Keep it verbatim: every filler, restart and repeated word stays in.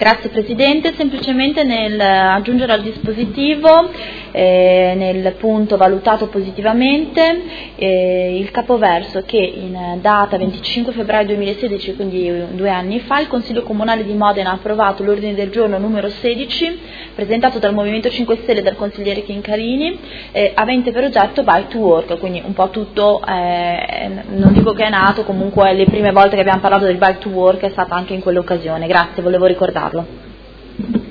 Grazie Presidente, semplicemente nel aggiungere al dispositivo, eh, nel punto valutato positivamente, eh, il capoverso che in data venticinque febbraio duemilasedici, quindi due anni fa, il Consiglio Comunale di Modena ha approvato l'ordine del giorno numero sedici, presentato dal Movimento cinque Stelle e dal consigliere Chincarini, eh, avente per oggetto Bike to Work, quindi un po' tutto, eh, non dico che è nato, comunque le prime volte che abbiamo parlato del Bike to Work è stata anche in quell'occasione. Grazie, volevo ricordarlo.